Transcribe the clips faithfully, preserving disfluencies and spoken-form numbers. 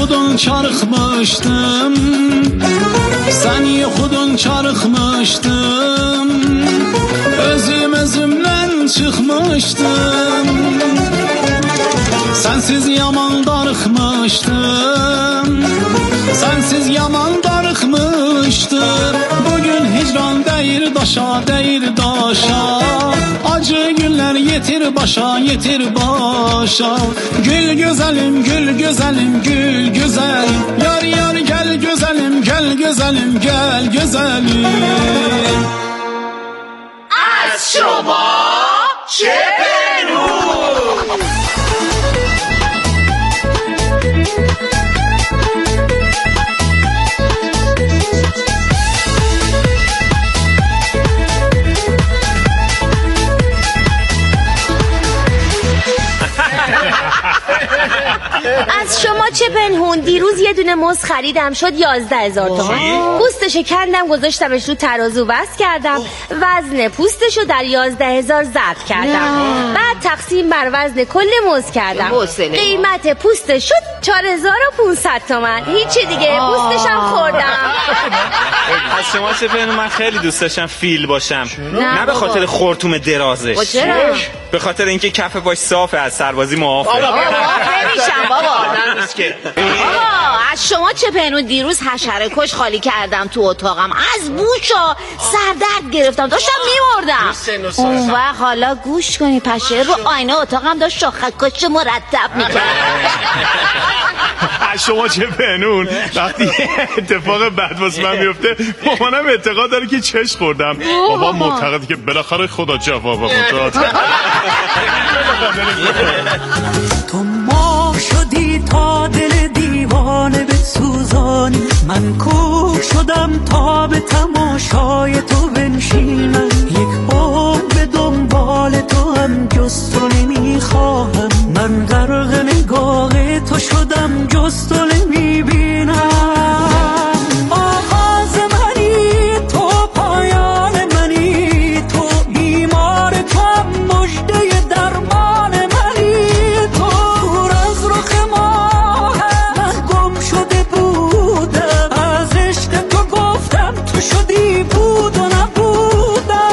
خودun çarıkmıştım, seni xudun çarıkmıştım, özüm özümden çıkmıştım, sensiz yaman darıkmıştım, sensiz yaman darıkmıştım. Bugün hicran değir daşa, değir daşa, acı günler yetir başa, yetir başa. Gül güzelim, gül güzelim, gül güzelim, yar yar gel güzelim, gel güzelim, gel güzelim. از شما چه پنهون؟ از شما چه پنهون؟ دیروز یه دونه موز خریدم شد یازده هزار تومان. پوستشو کندم گذاشتمش رو ترازو وزن کردم، وزن پوستشو در یازده هزار ضرب کردم، بعد تقسیم بر وزن کل موز کردم، قیمت پوستش شد چهار هزار و پانصد تومان. هیچی دیگه، پوستشم خوردم. از شما چه پنهون؟ من خیلی دوست داشتم فیل باشم، نه به خاطر خورتوم درازش، به خاطر اینکه کف پاش صافه، از سربازی معافه. نمیشم بابا. بابا از شما چه پنهون؟ دیروز حشره کش خالی کردم تو اتاقم، از بوشا سردرد گرفتم، داشتم میمردم. اون وقت حالا گوش کنی، پشه رو آینه اتاقم داشت شاخک کش مرتب میکرد. از شما چه پنهون؟ وقتی اتفاق بد واسه من میفته مامانم اعتقاد داره که چش خوردم، بابا معتقده که بالاخره خدا جواب داد. تو ما شدی تا دل دیوانه به سوزانی، من کوک شدم تا به تماشای تو بنشینم، یک عمر به دنبال تو هم جز تو نمیخواهم، من غرق نگاه تو شدم جز تو نمیبینم. آغاز منی تو، پایان منی تو، بیمار تو هم مژده درمان منی تو. دور از رخ ماه من گم شده بودم، از عشق تو گفتم تو شدی بود و نبودم.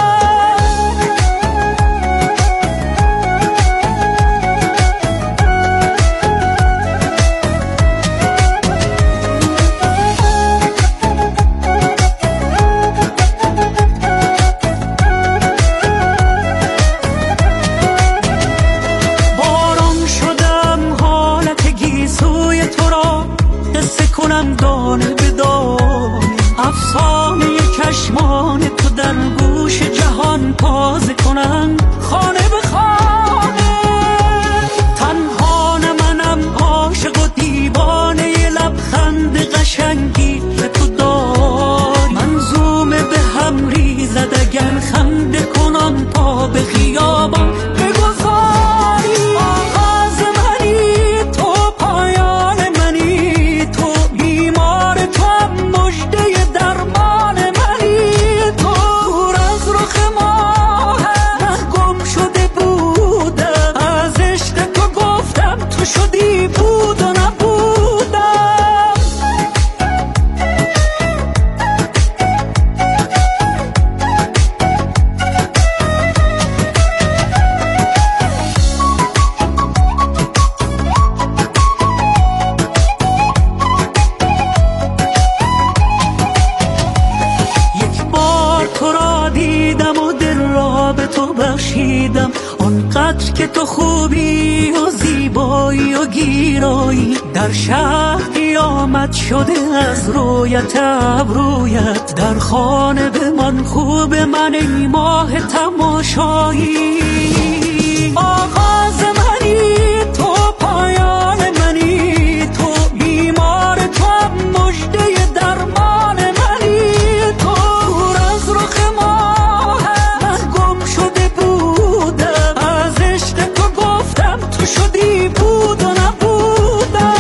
باران شدم حالت گیسوی تو را قصه کنم دانه به دانه، افسانه چشمان تو در گوش جهان تازه کنم خانه به خانه. تنها نه منم عاشق و دیوانه لبخند قشنگی که تو داری، منظومه به هم ریزد اگر خنده کنم تا به خیابان بگذاری. آغاز منی تو، پایان منی تو، بیمار تو هم مژده درمان منی تو. دور از رخ ماه من گم شده بودم، از عشق تو گفتم تو شدی بود و نبودم. یک بار تو را دیدم و دل را به تو بخشیدم، آنقدر که تو خوبی و زیبایی و گیرایی، در شهر قیامت شده از رویت ابرویت، در خانه به من خوب من ای ماه تماشایی. آغاز منی تو، پایان منی تو، بیمار تو هم مژده درمان منی تو. دور از رخ ماه من گم شده بودم، از عشق تو گفتم تو شدی بود و نبودم.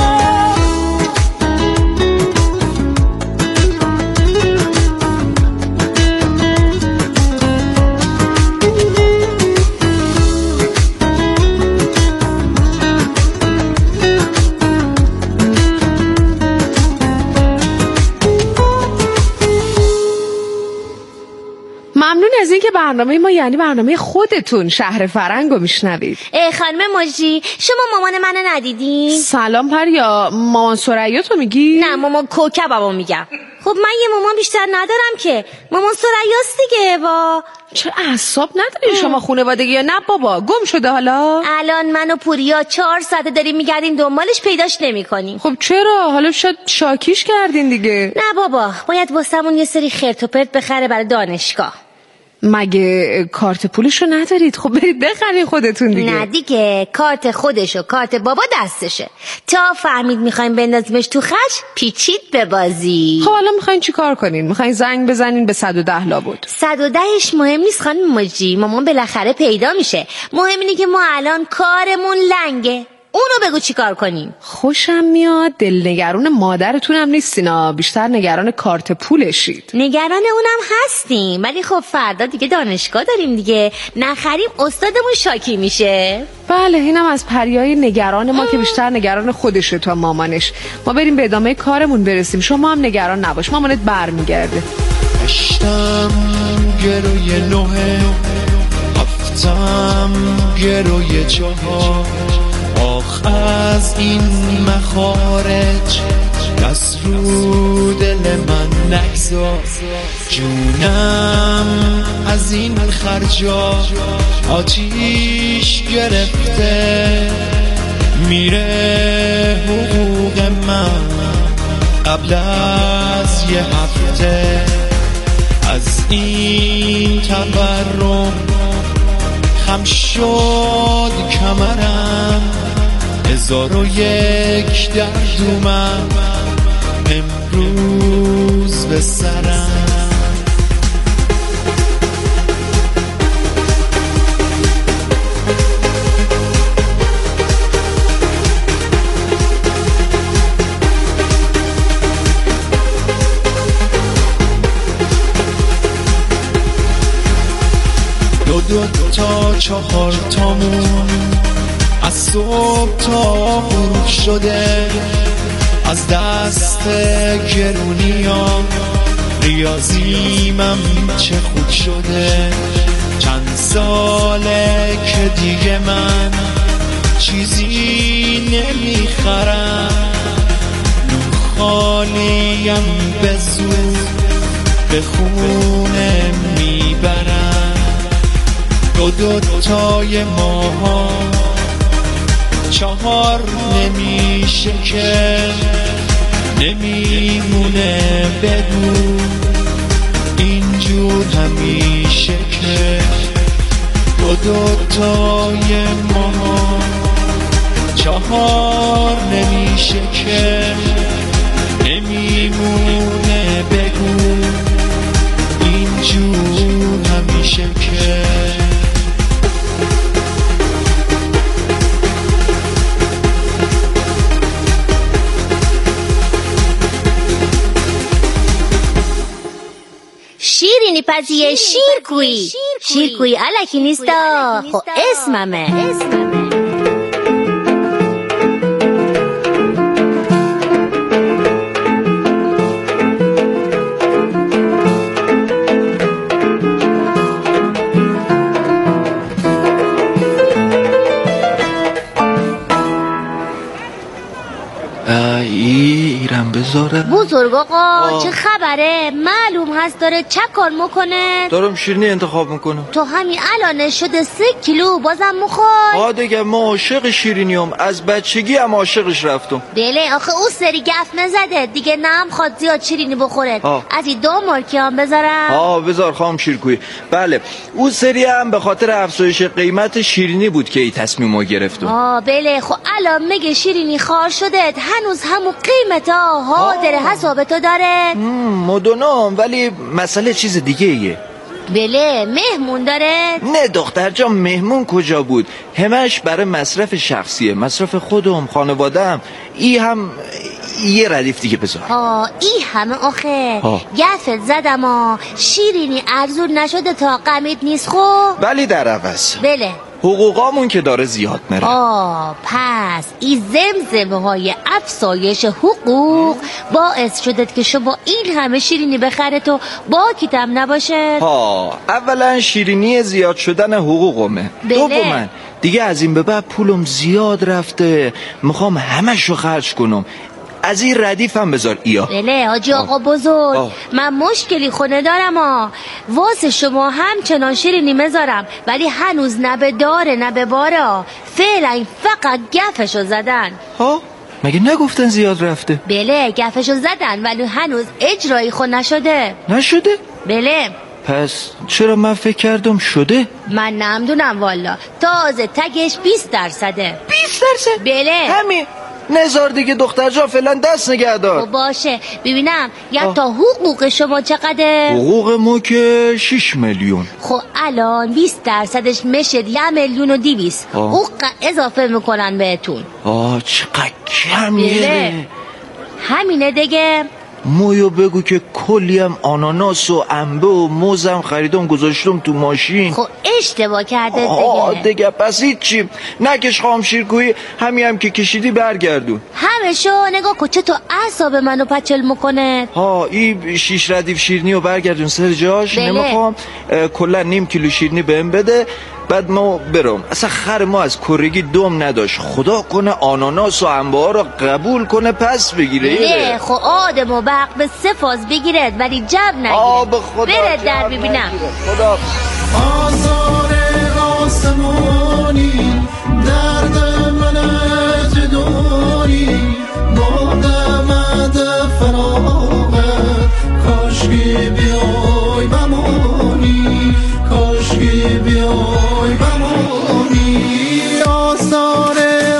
این که برنامه ما یعنی برنامه خودتون شهر فرنگو میشنوید. خانم موجی شما مامان منو ندیدین؟ سلام پریا، مامان ثریا تو میگی؟ نه مامان کوکبمو میگم. خب من یه مامان بیشتر ندارم که، مامان ثریاست دیگه. وا چه اعصاب نداری شما خانوادگی یا نه بابا؟ گم شده حالا؟ الان من و پوریا چهار ساعته داریم میگردیم دنبالش پیداش نمیکنیم. خب چرا؟ حالا شاید شاکیش کردین دیگه. نه بابا باید واسمون یه سری خرت و پرت بخره برای دانشگاه. مگه کارت پولشو ندارید؟ خب برید بخرید خودتون دیگه. نه دیگه کارت خودشو کارت بابا دستشه. تا فهمید میخوایم بندازیمش تو خش پیچید به بازی. خب حالا میخواین چی کار کنین؟ میخواین زنگ بزنین به صد و ده لابد؟ صد و دهش مهم نیست خانم موجی، مامان بالاخره پیدا میشه. مهم اینه که ما الان کارمون لنگه. اونو بگو چی کار کنیم. خوشم میاد دلنگرون مادرتونم نیستینا، بیشتر نگران کارت پولشید. نگران اونم هستیم ولی خب فردا دیگه دانشگاه داریم دیگه، نخریم استادمون شاکی میشه. بله اینم از پریای نگران ما که بیشتر نگران خودشه تا مامانش. ما بریم به ادامه کارمون برسیم، شما هم نگران نباش، مامانت برمیگرده. هشتم گروی نوه، هفتم گروی چهار، آخ از این مخارج دست رو دل من نگذار، جونم از این خرجا آتیش گرفته، میره حقوق من قبل از یه هفته، از این تورم خم شد کمرم، هزار و یک درد اومد امروز به سرم. دو دو تا چهار تامون از صبح تا غروب شده، از دست گرونیام ریاضیمم چه خوب شده، چند ساله که دیگه من چیزی نمیخرم، نون خالیم به زود به خونه میبرم، دو دو تای ماها چهار نمیشه که نمیمونه، بگو اینجور همیشه که دو دو تای ماها چهار نمیشه که نمیمونه، بگو اینجور همیشه که. شیرینی پزیه شیرکویی، شیرکویی علکی نیستا، خب اسممه. ایرم بذاره. بزرگ آقا چه خبره؟ معلوم هست داره چه کار میکنه؟ دارم شیرینی انتخاب میکنم. تو همین الان شده سه کیلو بازم میخوای؟ آه دیگه ما عاشق شیرینیم، از بچگی هم عاشقش رفتم. بله آخه او سری گف نزده دیگه، نم خواد زیاد شیرینی بخوره. آه. از این دو مارکی هم بذارم. آه بذار خام شیرکویی. بله او سری هم به خاطر افزایش قیمت شیرینی بود که این تصمیمو گرفتم. آه بله خب الان میگه شیرینی خار شده، هنوز همون قیمت ها حاضر حسابتو داره؟ مدونم ولی مسئله چیز دیگه ایه. بله مهمون داره؟ نه دختر جان مهمون کجا بود، همش برای مصرف شخصیه، مصرف خودم خانوادم. ای هم یه ردیف دیگه بذار. آه ای همه آخه گفت زدم آه شیرینی ارزون نشده تا قمیت نیست خب؟ ولی در عوض بله حقوقامون که داره زیاد میره. آه پس این زمزمه های افزایش حقوق باعث شده که شما این همه شیرینی بخره تو با کتم نباشه؟ ها اولا شیرینی زیاد شدن حقوقمه. دوما دیگه از این به بعد پولم زیاد رفته، میخوام همشو خرج کنم. از این ردیفم بذار ایا. بله حاجی آقا بزرگ آه. من مشکلی خونه دارم ها، واسه شما همچنان شیرینی مذارم ولی هنوز نه به داره نه به باره ها. فعلا فقط گفشو زدن. ها مگه نگفتن زیاد رفته؟ بله گفشو زدن ولی هنوز اجرایی خود نشده. نشده؟ بله. پس چرا من فکر کردم شده؟ من نمیدونم والا. تازه تگش بیست درصده. بیست درصد؟ بله همین نزار دیگه دختر جا فعلا دست نگه دار. باشه ببینم یا تا حقوق شما چقدره؟ حقوق ما که شش میلیون. خب الان بیست درصدش میشه یه میلیون و دیویست. حقوق اضافه میکنن بهتون. آه چقدر کمیه. همینه دیگه. مویو بگو که کلی هم آناناس و انبه و موزم خریدم گذاشتم تو ماشین. خب اشتباه کرده دیگه. آه دیگه پس هیچی نکش خواهم شیرکویی، همین هم که کشیدی برگردون. همه شو نگاه کچه تو اعصاب منو پچل میکنه. ها این شیش ردیف شیرنی رو برگردون سر جاش. نمیخوام کلا نیم کیلو شیرنی بهم بده بعد ما برم. اصلا خر ما از کرگی دم نداشت، خدا کنه آناناس و انبه ها رو قبول کنه پس بگیره. نه خب آدم و برق به سه فاز بگیرد ولی جب نگیره. آه به خدا برد در ببینم. خدا آزار آسمانی درد منت داری بادمد فراغت کاشکی بیای بمانی کاشکی بیای بمانی آزار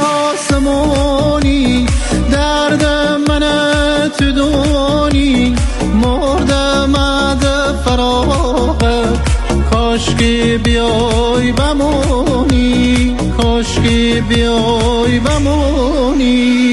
آسمانی درد منت داری مردمد فراغت کاشکی بیای بمانی کاشکی بیای بمانی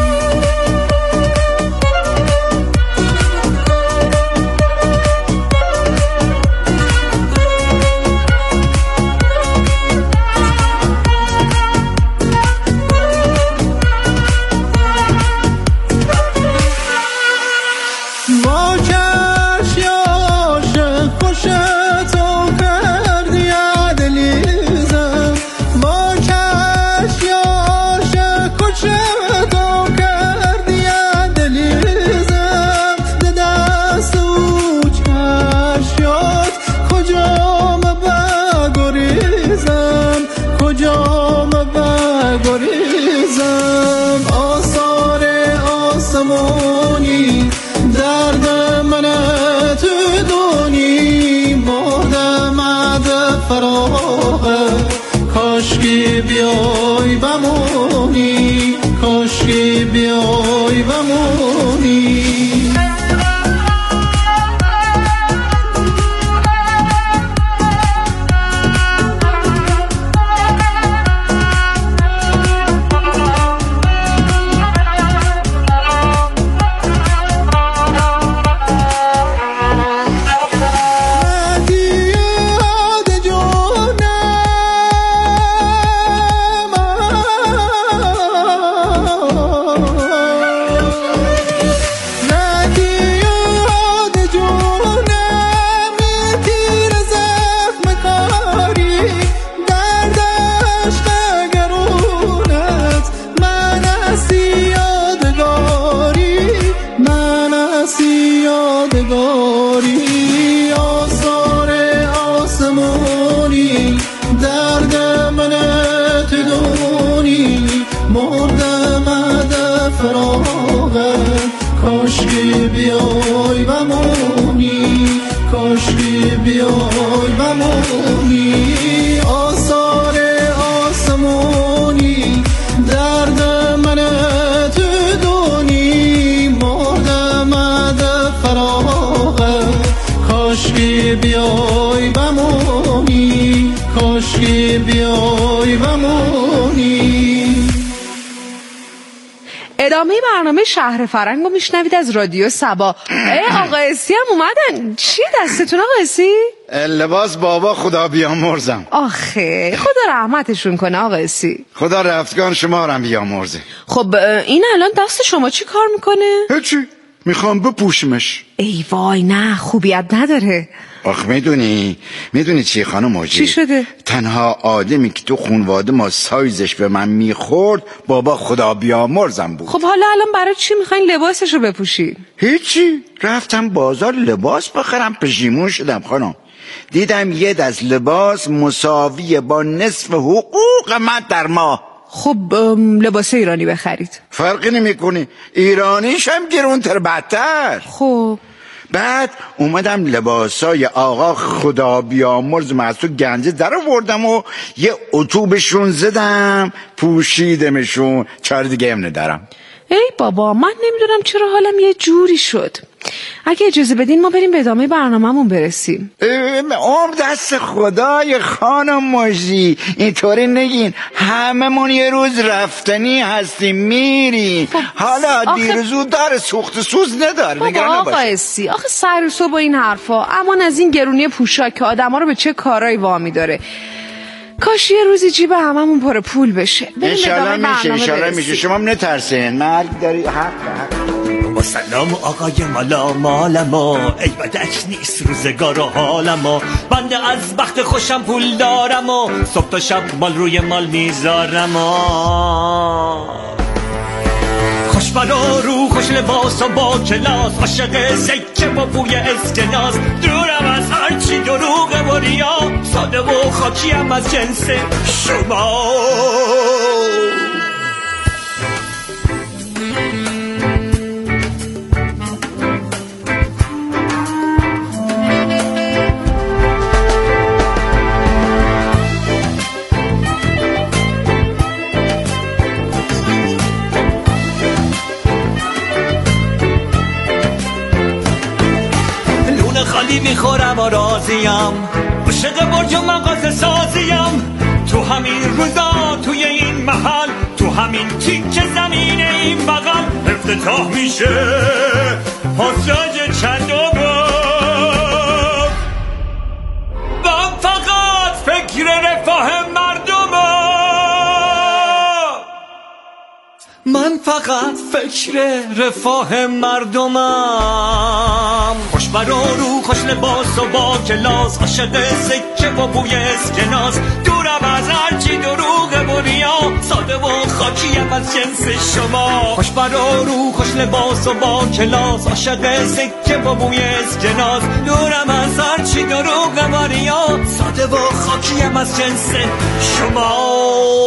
کاشکی بیای بمونی کاشکی بیای بمونی کاشکی بیای بمونی کاشکی بیای بمونی آثار آسمونی درد من تو دونی مردم از فراغت کاشکی بیای بمونی کاشکی بیای بمونی. ادامه برنامه شهر فرنگو میشنوید از رادیو سبا. ای آقا اسی هم اومدن. چی دستتون آقا اسی؟ لباس بابا خدا بیامرزم. آخه خدا رحمتشون کنه آقا اسی. خدا رفتگان شما رو بیامرزه. خب این الان دست شما چی کار میکنه؟ هیچی، میخوام بپوشمش. ای وای نه، خوبیت نداره. آخ میدونی میدونی چی خانم موجی؟ چی شده؟ تنها آدمی که تو خونواده ما سایزش به من میخورد بابا خدا بیامرزم بود. خب حالا الان برای چی میخواین لباسشو بپوشی؟ هیچی، رفتم بازار لباس بخرم، پشیمون شدم خانم. دیدم یه دست لباس مساویه با نصف حقوق من در ماه. خب لباس ایرانی بخرید. فرقی نمیکنه، ایرانیش هم گرونتر بدتر. خب بعد اومدم لباسای آقا خدا بیامرز از تو گنجه در آوردم و یه اتوبشون زدم پوشیدمشون، چاره دیگه هم ندارم. ای بابا من نمیدونم چرا حالم یه جوری شد. اگه اجازه بدین ما بریم به ادامه برنامه‌مون برسیم. عمر دست خدای خانم موجی، اینطوری نگین، هممون یه روز رفتنی هستیم میریم. خب حالا آخه... دیرزو داره سوخت سوز نداره. بابا آقا اسی آخه سر صبح با این حرفا، امان از این گرونی پوشاک که آدم ها رو به چه کارایی وامی داره. کاش یه روزی جیب هممون پر پول بشه. انشالله میشه، انشالله میشه. شما هم نترسین، مرگ داری. حق حق با سلام آقای مالا مالما، ای بدک نیست روزگار و حالما، بنده از بخت خوشم پول دارم و صبح تا شب مال روی مال میذارم. خوش برا رو خوش لباس و با کلاس، عاشق سکه با بوی اسکناس، دورم از هرچی دروغ و ریا، ساده و خاکیم از جنس شما. خالی میخورم و راضیم، عاشق برج و مغازه سازیم، تو همین روزا توی این محل، تو همین تیک زمین این بغل، افتتاح میشه پاساژ چند و باب. من فقط فکر رفاه مردمم، من فقط فکر رفاه مردمم. خوش برا رو خوش لباس و با کلاس، عاشق سکه و بوی اسکناس، دورم از هرچی دروغ و ریا، ساده و خاکیم از جنس شما. خوش برا رو خوش لباس و با کلاس، عاشق سکه و بوی اسکناس، دورم از هرچی دروغ و ریا، ساده و خاکیم از جنس شما.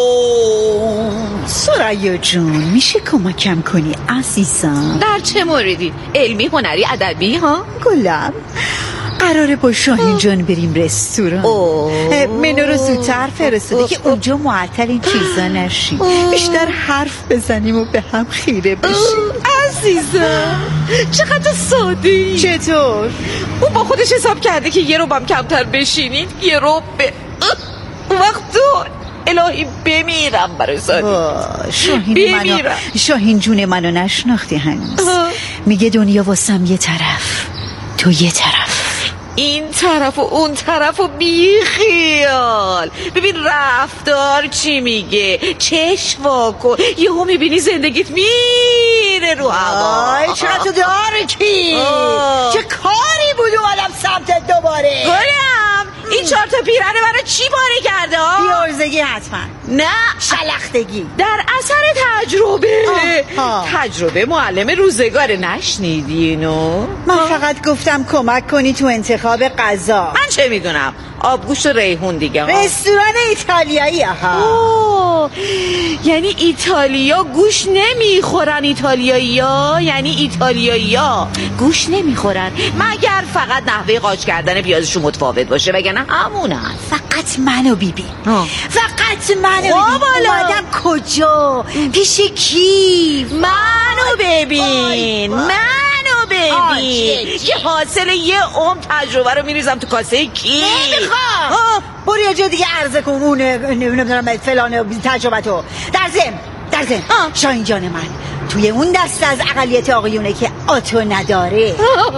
سریا جون میشه کمکم کنی عزیزم؟ در چه موردی؟ علمی، هنری، ادبی ها؟ گلم قراره با شاهین جان بریم رستوران. منو رو زودتر فرستاده که اونجا معطل این چیزا نشیم، بیشتر حرف بزنیم و به هم خیره بشیم. عزیزم چقدر ساده‌ای. چطور؟ اون با خودش حساب کرده که یه روبم کمتر بشینید، یه روب به اون وقت دور الهی بمیرم برای سادی. شاهین منو شاهین جون منو نشناختی هنوز. میگه دنیا واسم یه طرف، تو یه طرف، این طرف و اون طرف و بی خیال. ببین رفتار چی میگه، چشم واکن، یهو میبینی زندگیت میره رو هوا. چرا تو داره کی؟ چه کاری بود اومدم سمتت دوباره؟ گلم این چهار تا پیرن برای چی پاره کرده؟ بیارزگی حتما. نه شلختگی. در اثر تجربه. آه. تجربه معلم روزگار، نشنیدی اینو؟ من فقط گفتم کمک کنی تو انتخاب غذا. من چه میدونم، آبگوشت و ریحون دیگه ها. رستوران ایتالیایی ها. یعنی ایتالیا گوش نمیخورن؟ ایتالیایی ها یعنی ایتالیایی ها گوش نمیخورن مگر فقط نحوه قاچ کردن پیازشون متفاوت باشه، وگرنه همونن. فقط منو بیبی، فقط منو بیبی. اومدم کجا؟ پیش کی؟ منو ببین، منو ببین که حاصل یه عمر تجربه رو میریزم تو کاسه کی؟ نمیخوام. برو یه جا دیگه عرضه کن اون نمیدونم فلان تجربه تو. در ضمن در ضمن شاهین جان من توی اون دست از اقلیت آقایونه که آتو نداره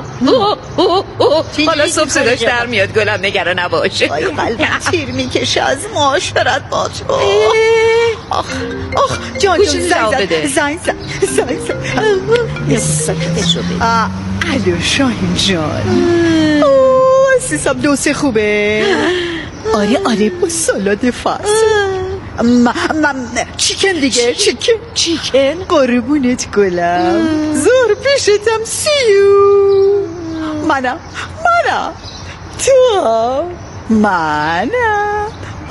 حالا صبح صداش در میاد گلم، نگران نباشه. آی قلبم تیر میکشه از معاشرت با تو. آخ آخ جان جان زنگ زنگ زنگ زنگ الو شاهین جان. اوه سیسم دوسته خوبه؟ آره آره با سالاد فارس. م... م... چیکن دیگه چیکن چیکن قربونت گلم. زور پیشتم سیو. منم منم تو منم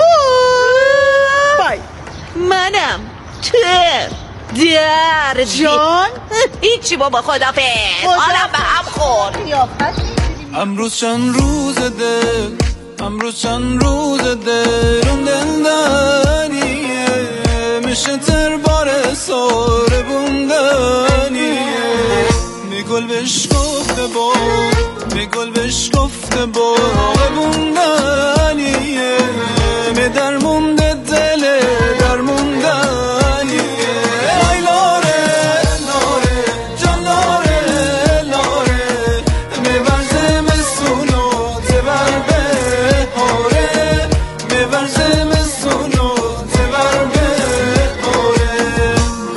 بای منم تو در جان. هیچی بابا خدافظ. حالا به هم خورد. امروز چند روز دل امروز چند روز دل اون دلدانیه میشه تر بار ساره بوندانیه میگل بهش گفته با میگل بهش گفته با بوندانیه می در مونده دل در موندانیه ای لاره لاره جان لاره لاره میبرزه مسونو تبر به هاره میبرزه مسونو تبر به هاره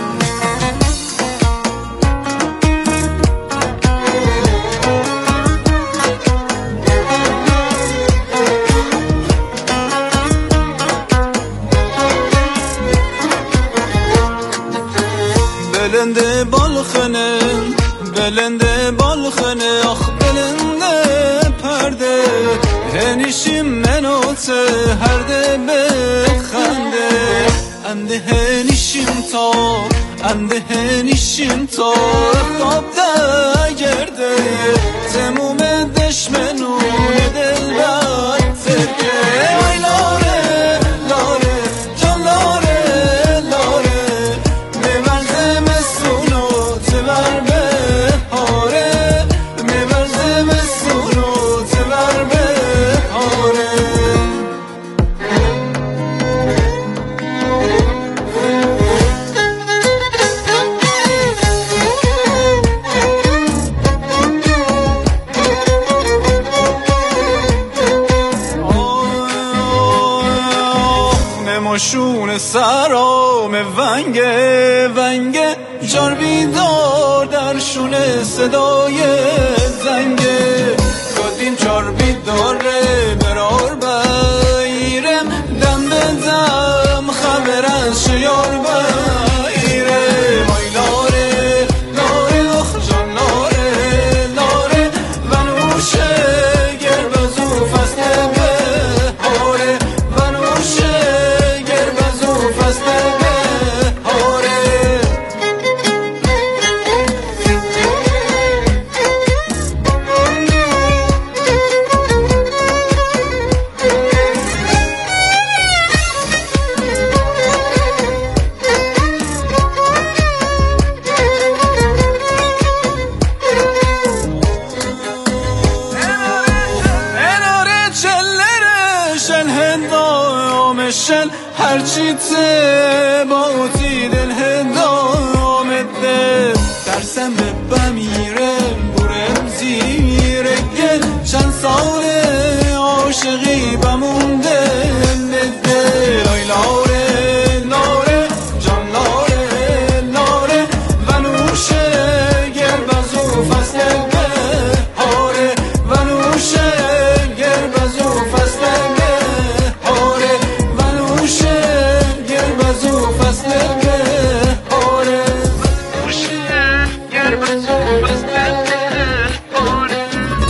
بلنده بالخنه بلنده بالخنه آخ بلنده پرده هنیشیم منو ته هرده بخنده انده هنیشیم تا انده هنیشیم تا افتاب ده گرده تموم دشمنون دل بد ترکه ای لاره لاره جان لاره لاره میبرزه مسونو تبر به هاره میبرزه مسونو تبر به هاره نماشون سرام ونگه ونگه جار بیدار در شونه صدای زنگه گادیم جار بیداره برار بیرم دم به دم خبر از شیار بیرم آی لاره لاره اخ جان لاره لاره ونوشه گر بزو فسته به هاره ونوشه گر بزو فسته به هاره اناره چلره شن هندامشن هرچی ته با اوتی دل هندامده درسم به بمیره برم زیره گل چند سال عاشقی بمونده دل آی لاره لاره جان لاره لاره ونوشه گر بزو فسته به هاره ونوشه گر بزو فسته به هاره ونوشه گر بزو فسته به هاره ونوشه گر بزو فسته به هاره.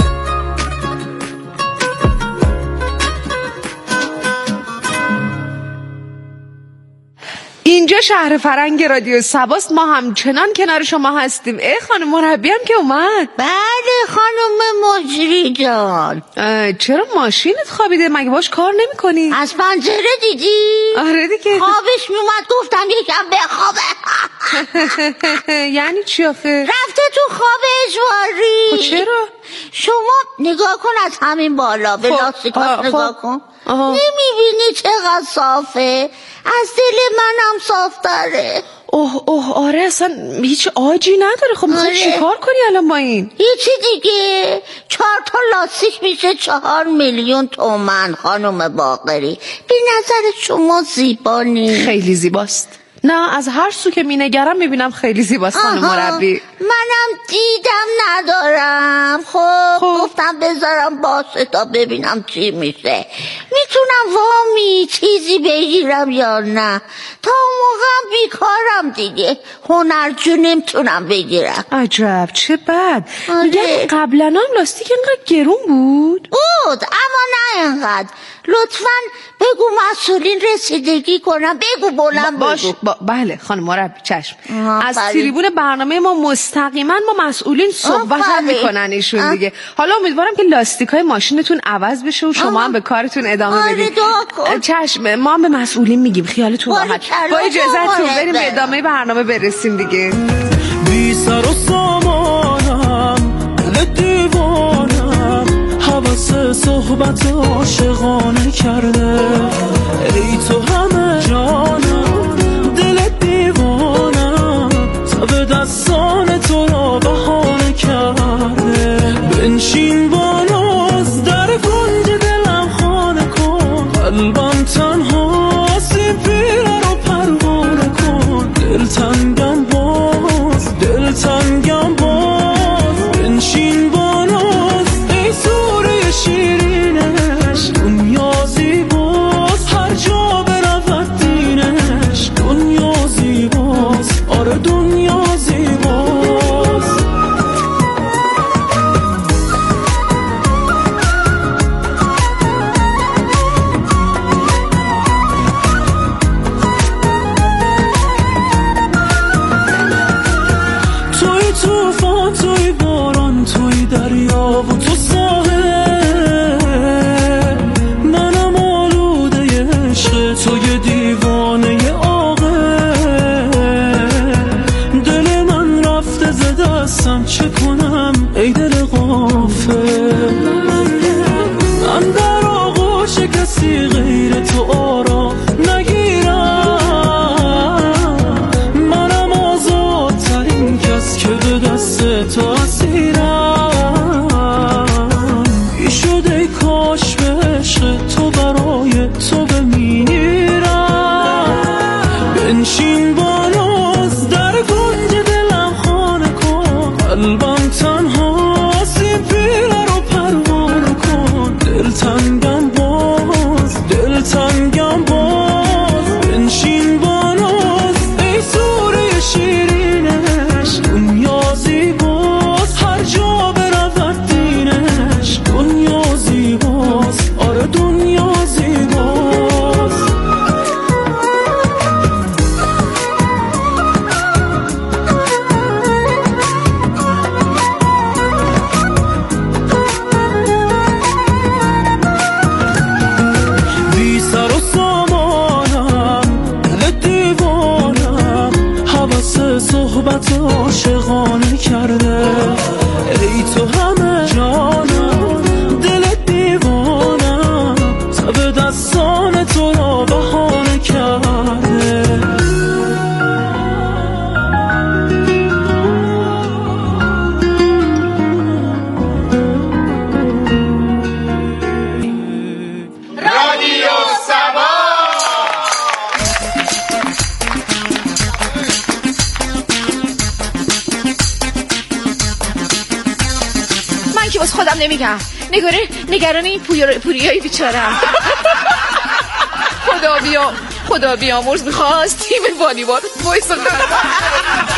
اینجا شهر فرنگ رادیو سباست، ما همچنان کنار شما هستیم. ای خانم مربی هم که اومد. بله خانم مجری جان. چرا ماشینت خوابیده؟ مگه باش کار نمی کنی؟ از پنجره دیدی؟ آره دیگه. خوابش میومد گفتم یکم بخوابه. یعنی چی آخه؟ رفته تو خواب اجباری. خب چرا؟ شما نگاه کن از همین بالا به لاستیکاش نگاه کن. نمیبینی چقدر صافه؟ از دل منم صاف داره. اوه اوه آره اصلا هیچ آجی نداره. خب میخوای چیکار کنی الان با این؟ هیچی دیگه، چهار تا لاستیک میشه چهار میلیون تومن. خانم باقری به نظر شما زیبا نیست؟ خیلی زیباست. نه از هر سو که مینگرم میبینم خیلی زیباست خانم مربی. منم دیدم ندارم. خب, خب گفتم بذارم باشه تا ببینم چی میشه. میتونم وامی چیزی بگیرم یا نه؟ تا موقع بیکارم دیگه، هنرجو نمیتونم بگیرم. عجب چه بد. میگم قبلا هم لاستیک اینقدر گرون بود؟ بود اما نه اینقدر. لطفاً بگو مسئولین رسیدگی کنم. بگو بلند باش بگو. با... بله خانم مربی چشم. از تریبون برنامه ما مستقیما با مسئولین صحبت هم میکنن ایشون دیگه. حالا امیدوارم که لاستیک های ماشینتون عوض بشه و شما هم به کارتون ادامه بدید. چشم ما هم به مسئولین میگیم خیالتون راحت. با اجازهتون بریم به ادامه برنامه برسیم دیگه. بی سر و سامانم دل دیوانم حوث صحبت عاشقانه کرده. ای تو همه جانم دل دیوانم تب دستان تو را بهانه کرده. بنشین با ناز در کنج دلم خانه کن. قلبم تنها این پیره رو پروانه کن. دل تنگم باز دل تنگم باز. بنشین با ناز ای سوره شیرینش. دنیا زیباست هر جا برود دینش. دنیا زیباست آره دنیا زیباست. توی توفان توی باران توی دریا و تو ساحل. منم آلوده عشق توی دیوانه عاقل. دل من رفته ز دستم چه کنم ای دل غافل. من در آغوش کسی غیر تو آرام نگیرم. منم آزادترین کس که به دست تو اسیرم. بی شد ای کاش به عشق تو برای تو بمیرم. بنشین با ناز در کنج دلم خانه کن. قلبم تنها این پیره رو پروانه کن. دل تنگم باز دل تنگم باز. بنشین با ناز ای سوره شیرینش. دنیا زیباست هر جا برود دینش. دنیا زیباست آره دنیا زیباست. بی سر و سامانم دل دیوانم حوث صحبت عاشقانه کرده. ای تو همه جانم دل دیوانم تب دستان تو را بهانه کرده. رادیو سبا. من که واسه خودم نمیگم نگاره نگران این پوریایی بیچارم. خدا بیا خدا بیامرز میخواست تیم والیبال وایس